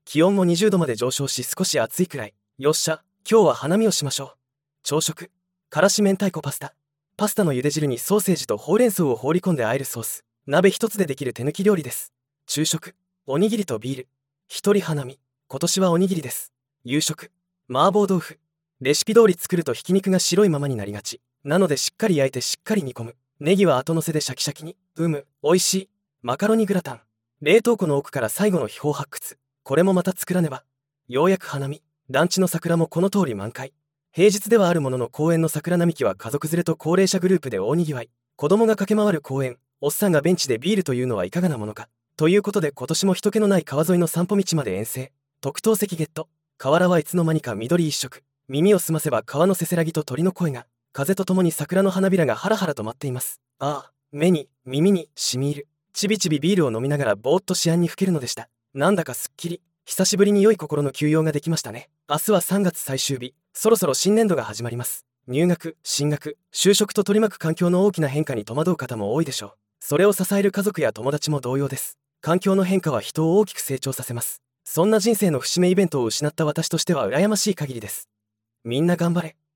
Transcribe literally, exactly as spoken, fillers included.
気温もにじゅうどまで上昇し少し暑いくらい。よっしゃ、今日は花見をしましょう。朝食、からし明太子パスタ。パスタの茹で汁にソーセージとほうれん草を放り込んで和えるソース。鍋一つでできる手抜き料理です。昼食、おにぎりとビール。一人花見、今年はおにぎりです。夕食、麻婆豆腐。レシピ通り作るとひき肉が白いままになりがち。なのでしっかり焼いてしっかり煮込む。ネギは後乗せでシャキシャキに。うむ、美味しい。マカロニグラタン。冷凍庫の奥から最後の秘宝発掘。これもまた作らねば。ようやく花見。団地の桜もこの通り満開。平日ではあるものの公園の桜並木は家族連れと高齢者グループで大にぎわい。子供が駆け回る公園。おっさんがベンチでビールというのはいかがなものか。ということで今年も人気のない川沿いの散歩道まで遠征。特等席ゲット。河原はいつの間にか緑一色。耳を澄ませば川のせせらぎと鳥の声が。風とともに桜の花びらがハラハラと舞っています。ああ、目に耳に染み入る。ちびちびビールを飲みながらぼーっと思案にふけるのでした。なんだかすっきり。久しぶりに良い心の休養ができましたね。明日はさんがつ最終日。そろそろ新年度が始まります。入学、進学、就職と取り巻く環境の大きな変化に戸惑う方も多いでしょう。それを支える家族や友達も同様です。環境の変化は人を大きく成長させます。そんな人生の節目イベントを失った私としては羨ましい限りです。みんな頑張れ。